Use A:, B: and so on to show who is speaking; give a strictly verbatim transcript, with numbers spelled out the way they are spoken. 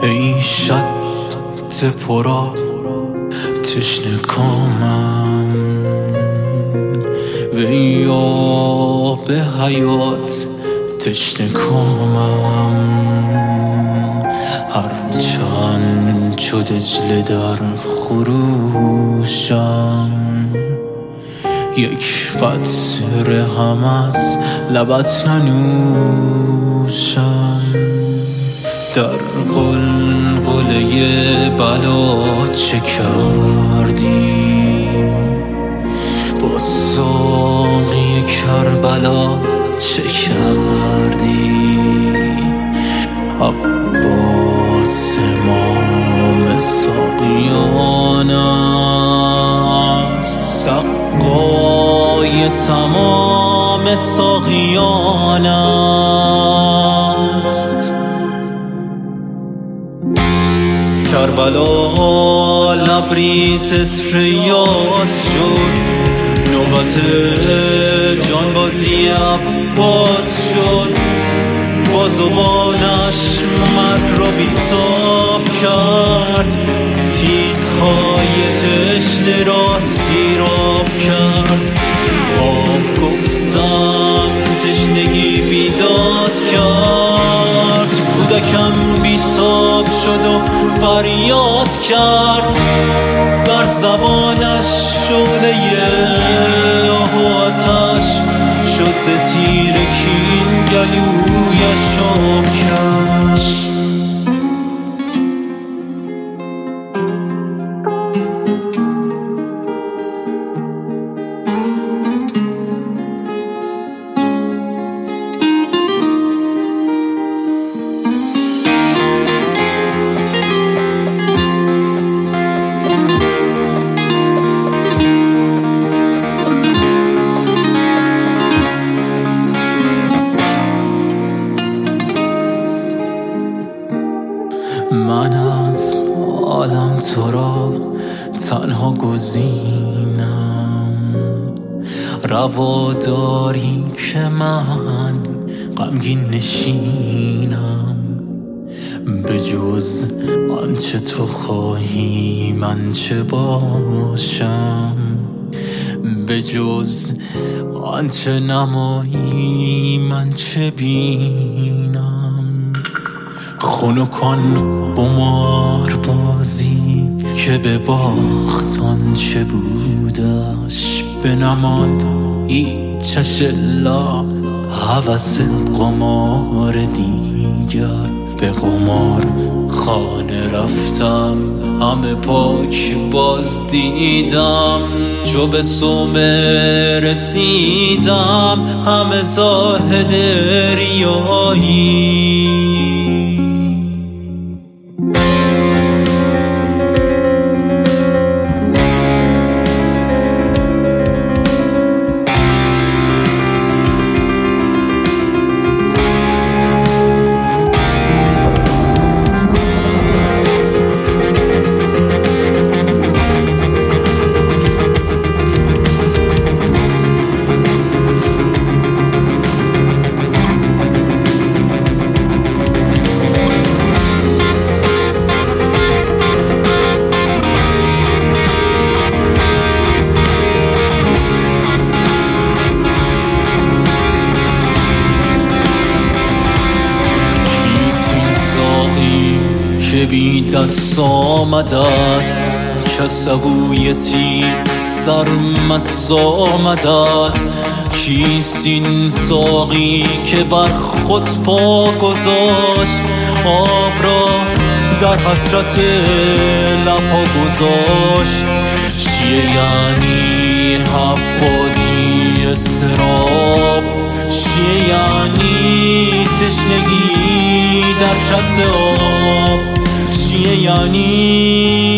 A: ای شط پرا تشنه کامم و ای آب حیات تشنه کامم، هر چند چو دجله در خروشم، یک قطره هم از لبت ننوشم. در قلقله بلا چه کردی، با ساقی کربلا چه کردی؟ عباس امام ساقیان است، سقای تمام ساقیان است. کربلا لبریز تریاس شد، نوبت جانبازی عباس شد. بازوانش مرد را بیتاب کرد، تیغ‌های تشنه را سیراب کرد. آب گفتم تشنگی بیداد کرد، کودکم بیتاب شد و فریاد کرد. بر زبانش شعله آه و آتش شد، تیر کین گلویش آب کش. من از عالم تو را تنها گزینم، روا داری که من غمگین نشینم. به جز آنچه تو خواهی من چه باشم، به جز آنچه نمایی من چه بینم. خنکان قمار بازی که به باخت آنچه بودش، بنماد هیچش الا هوس قمار دیگر. به قمار خانه رفتم، همه پاک باز دیدم. چو به صومعه رسیدم، همه زاهد ریایی. که بی دست آمده است، که سبویتی سرمست آمده است. کیست این ساقی که بر خود پا گذاشت، آب را در حسرت لبها گذاشت. چیه یعنی هفت بادی اضطراب، چیه یعنی تشنگی در شط آب، چیه یعنی